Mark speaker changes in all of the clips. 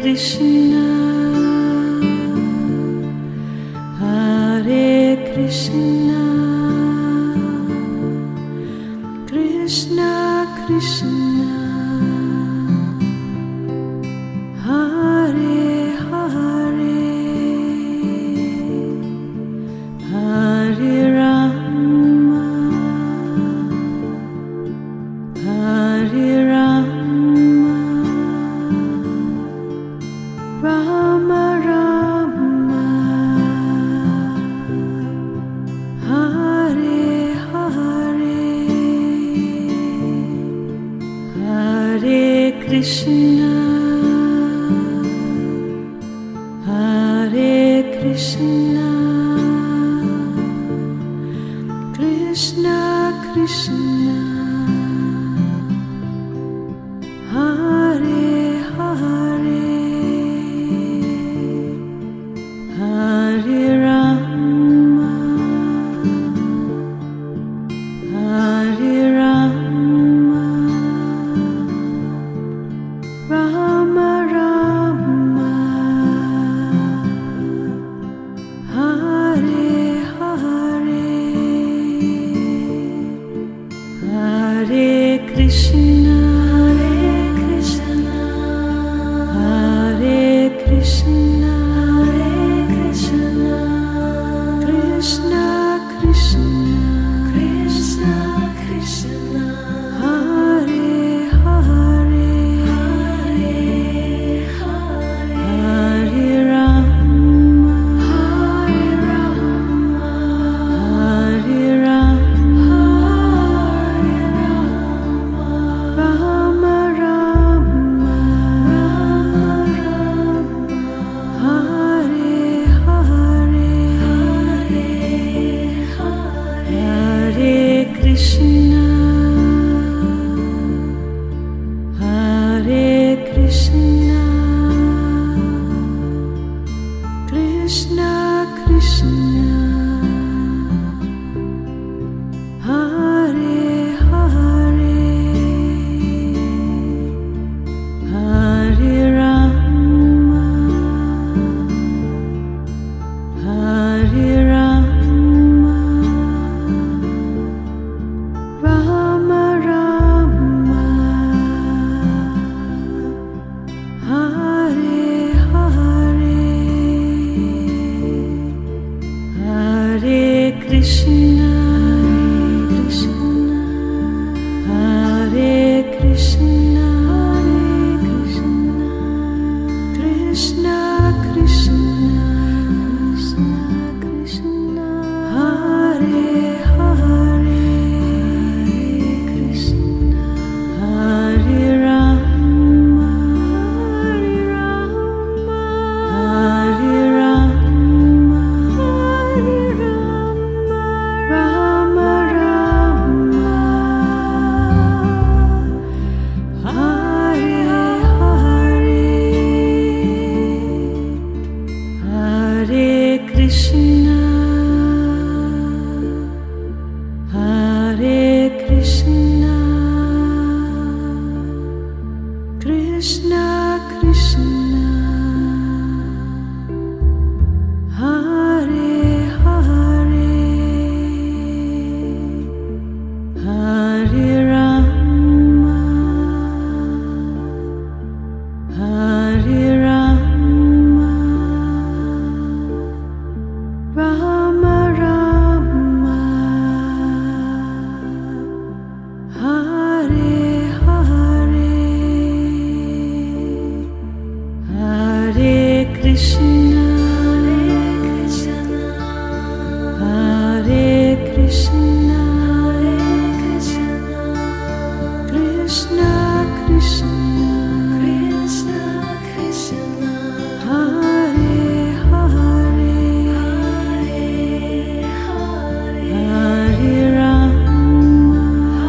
Speaker 1: Krishna, Hare Krishna, Krishna Krishna, Hare Hare, Hare Rama, Hare Rama, Rama Rama, Hare Hare, Hare Krishna, Hare Krishna, Krishna Krishna, Hare Hare, Hare Rama, Hare Rama, Rama Rama, Hare Hare, Hare Krishna, Hare Krishna, Krishna Krishna, Hare Hare, Hare Rama, Hare Rama, Rama Rama, Hare Hare, Hare Krishna, Hare Krishna, Krishna Krishna, Hare Hare, Hare Rama, Hare Rama, Rama Rama, Hare Hare, Hare Krishna, Hare Krishna, Krishna Krishna, Hare Hare, Hare Rama, Hare Rama, Rama Rama, Hare Hare, Hare Krishna, Hare Krishna, Krishna Krishna, Hare Hare, Hare Rama, Hare Rama, Rama Rama, Hare Hare, Hare Krishna, Hare Krishna, Krishna Krishna, Hare Hare, Hare Rama,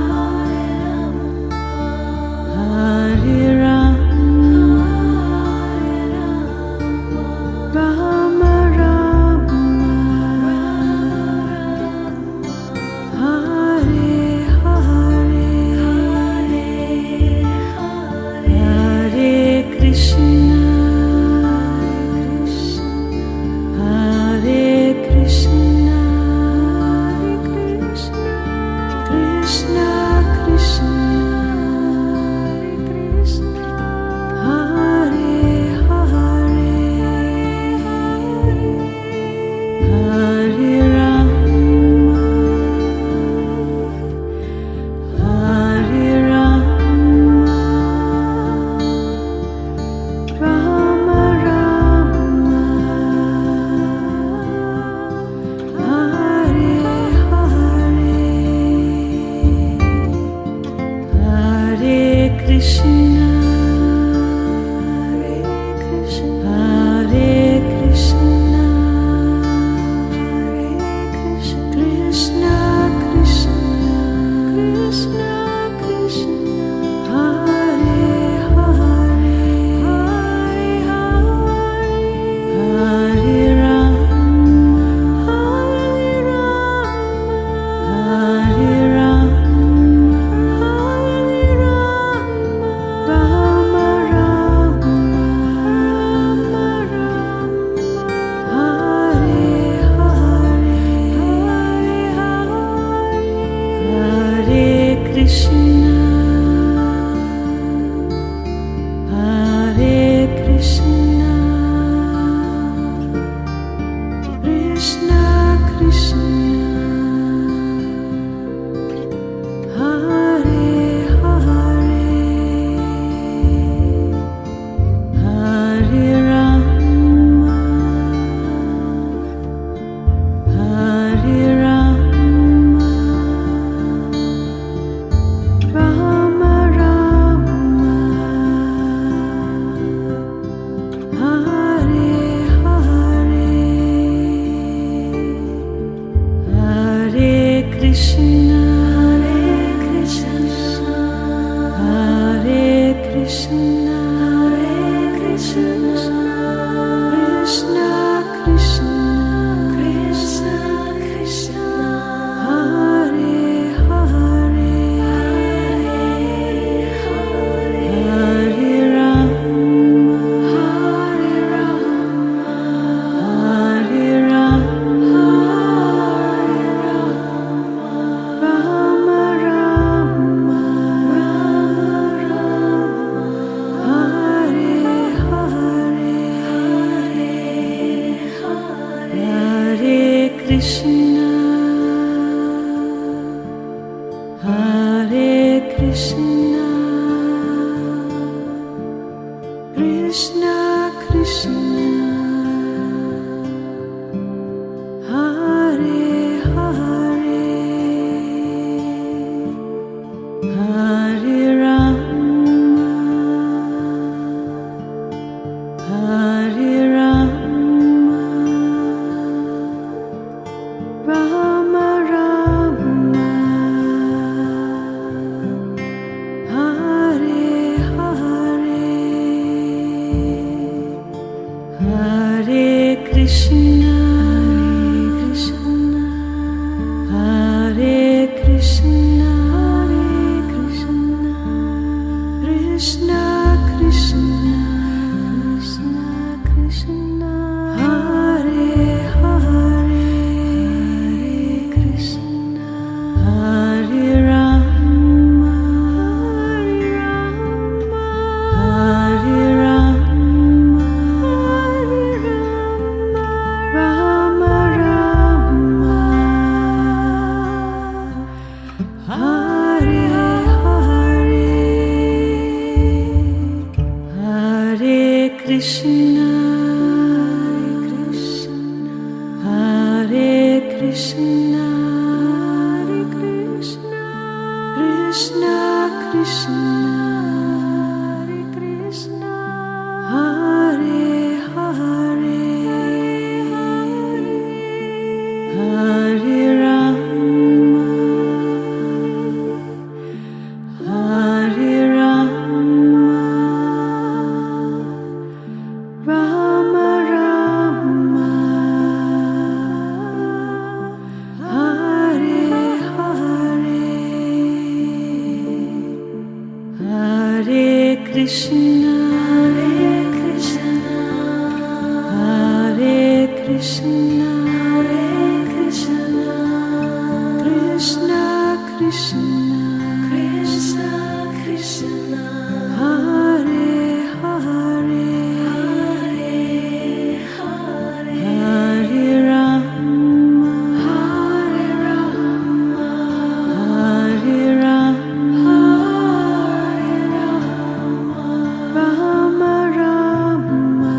Speaker 1: Hare Rama, Rama Rama, Krishna. Krishna, Hare Krishna, Krishna Krishna, Hare Hare, Hare Rama, Hare Rama, Rama Rama, Hare Hare, Hare Krishna, Hare Krishna, Krishna Krishna, Krishna Krishna, Hare Hare, Hare Rama, Hare Rama, Hare Rama, Rama Rama, Hare Hare, Hare Krishna, Hare Krishna, Krishna Krishna, Hare Hare, Hare Rama, Hare Rama, Rama Rama, Hare Hare, Hare Krishna, Hare Krishna, Krishna Krishna, Krishna, Hare Hare, Krishna, Hare Rama, Hare Rama, Rama Rama, Hare Hare, Hare Krishna, Hare Krishna, Krishna Krishna, Hare Hare, Hare Rama, Hare Rama, Rama Rama, Hare Hare, Hare Krishna, Hare Krishna, Krishna Krishna, Hare Hare, Hare Rama, Hare Rama, Rama Rama,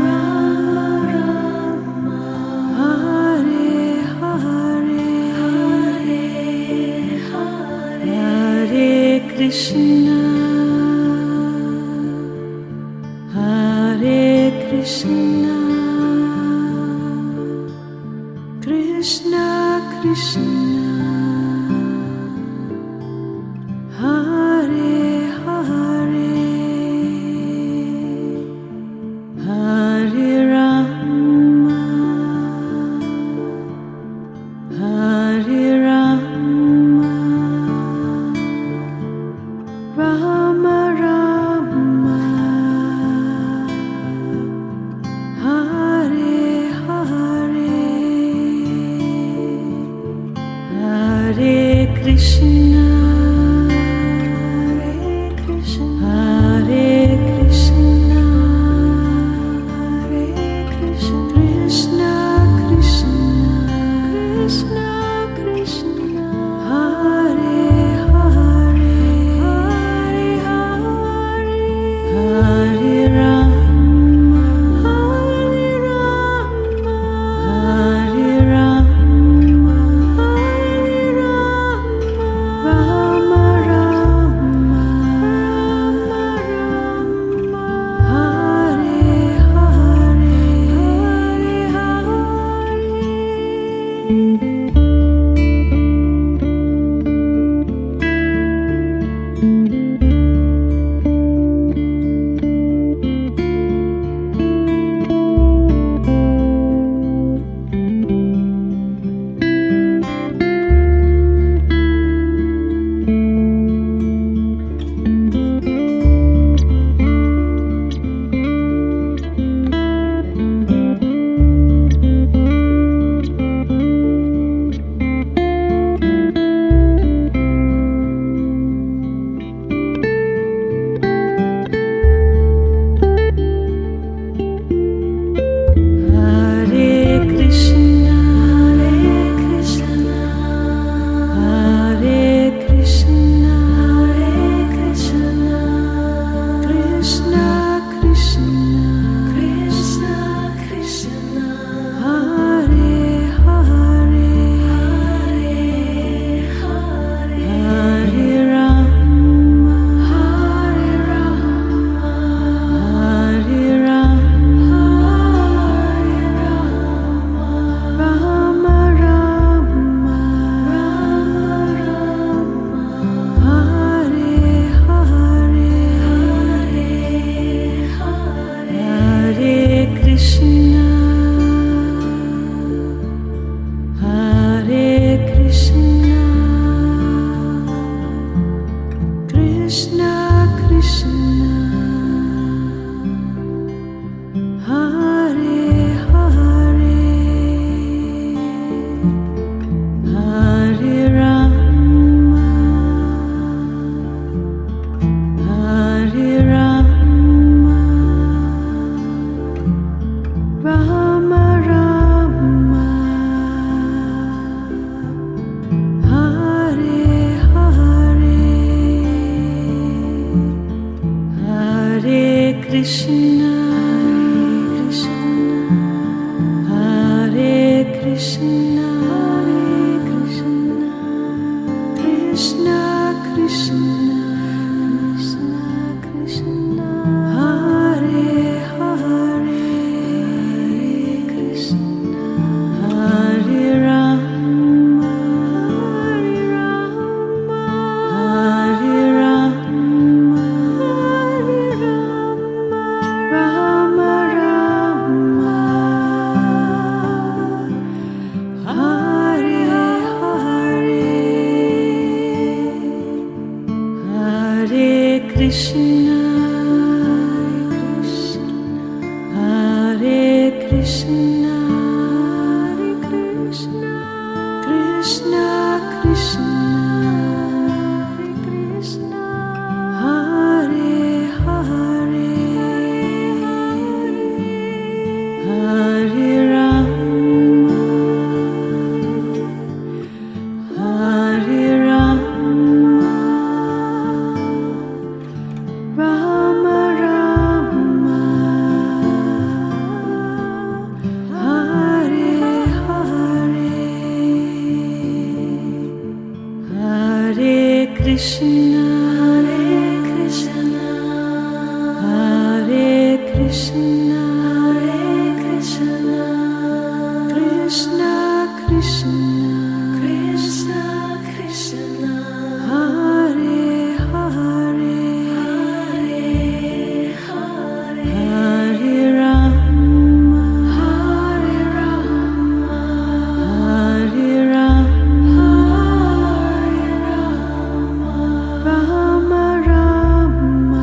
Speaker 1: Hare Hare, Hare Krishna, Hare Krishna, Krishna Krishna, Hare Hare, Hare Rama, Hare Rama, Rama Rama, Hare Hare, Hare Krishna, Krishna, Hare Krishna, Krishna Krishna, Krishna Hare Hare, Krishna Hare Rama, Hare Rama, Rama Rama, Hare Hare, Hare Krishna, Hare Krishna, Krishna Krishna, Hare Hare, Hare Rama, Hare Rama, Rama Rama, Hare Hare, Hare Krishna, Hare Krishna, Krishna Krishna, Hare Hare, Hare Rama, Hare Rama, Rama Rama,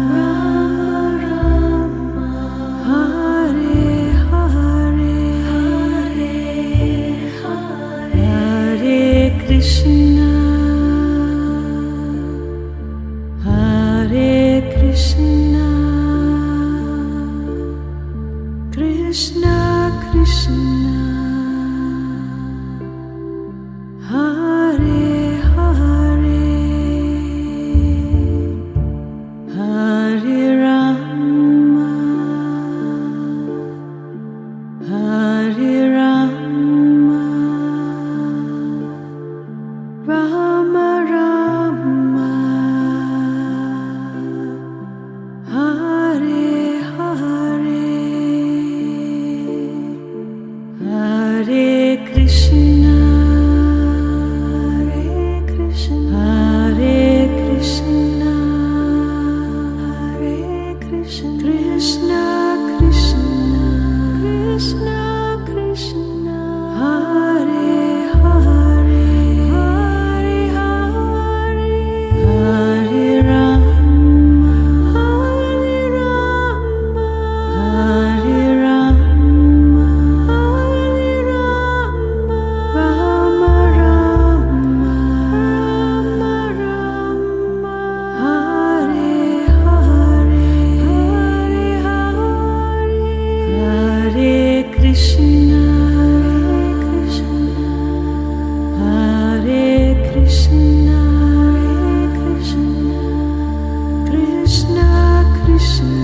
Speaker 1: Hare Hare, Hare Krishna, Hare Krishna, Krishna Krishna, Hare Hare, Hare Rama, Hare Rama, Rama Rama, Hare Hare, Hare Krishna, Hare Krishna, Krishna Krishna, Hare Hare, Hare Rama, Hare Rama, Rama Rama, Hare Hare, Hare Krishna, Hare Krishna, Krishna Krishna,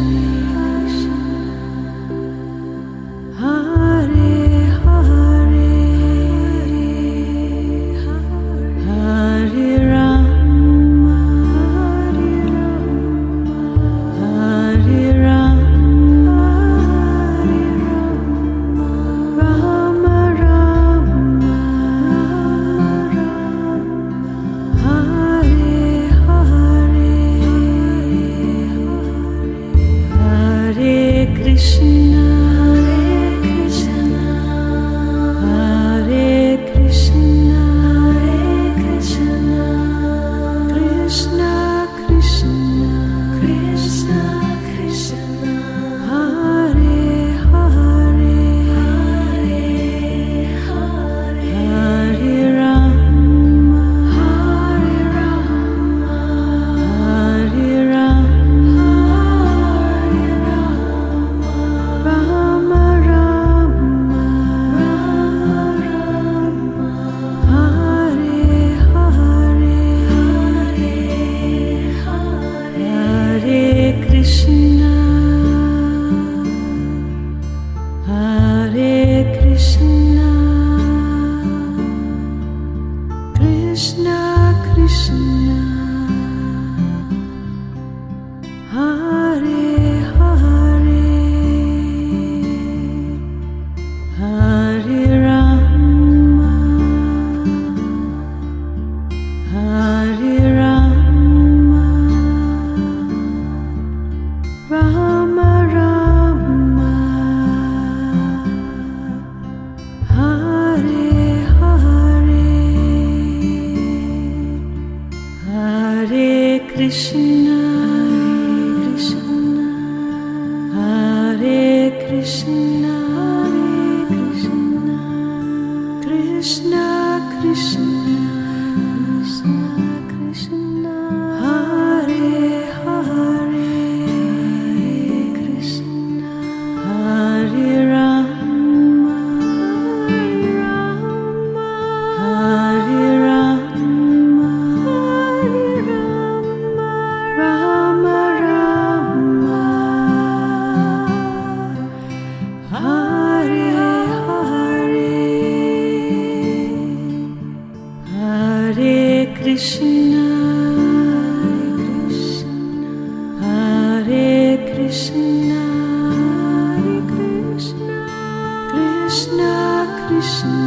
Speaker 1: Hare Hare, Hare Rama, Hare Rama, Rama Rama, Hare Rama, Rama Rama, Hare Hare, Hare Krishna, Hare Krishna, Krishna Krishna, Krishna, Hare Hare, Krishna, Hare Rama, Hare Rama, Rama Rama, Hare Hare, Hare Krishna, Hare Krishna, Krishna Krishna,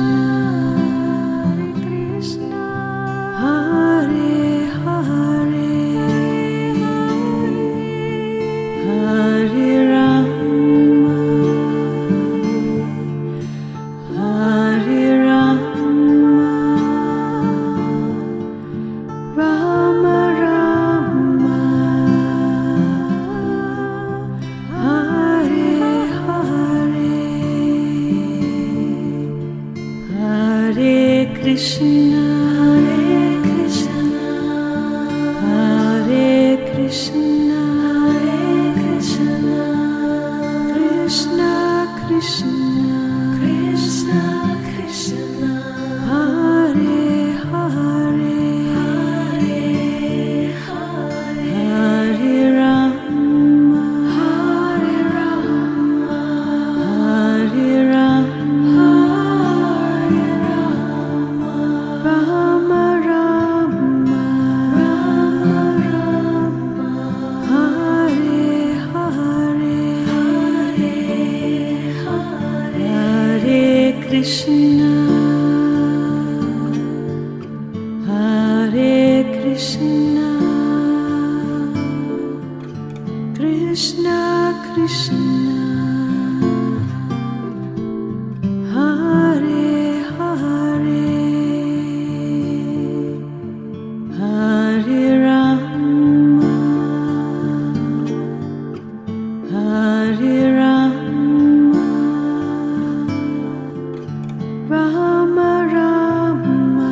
Speaker 1: Hare Hare, Hare Rama, Hare Rama, Rama Rama, Hare Hare, Hare Krishna, Hare Krishna, Krishna Krishna, Hare Hare, Hare Rama, Hare Rama, Rama Rama, Hare Hare, Hare Krishna, Hare Krishna, Krishna Krishna, Hare Hare, Hare Rama, Hare Rama, Rama Rama,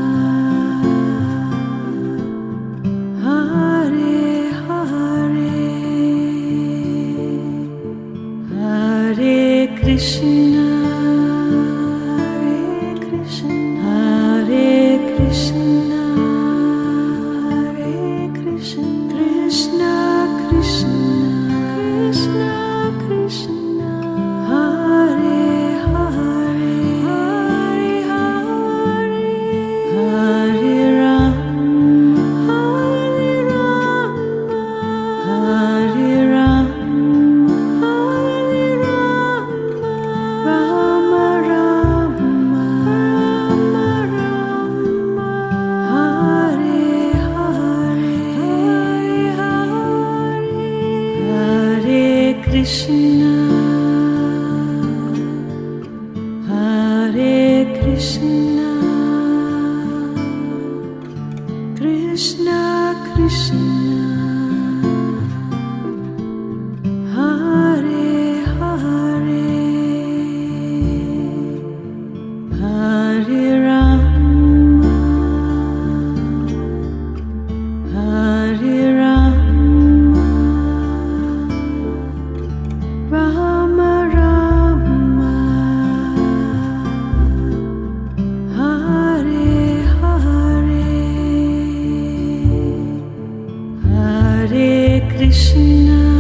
Speaker 1: Hare Hare, Hare Krishna, Hare Krishna, Krishna Krishna, Hare Hare, Hare Rama, Hare Rama, Rama Rama, Hare Hare, Hare Krishna, Hare Krishna, Krishna Krishna, Hare Hare, Hare Rama, Hare Rama, Rama Rama, Hare Hare, Hare Krishna,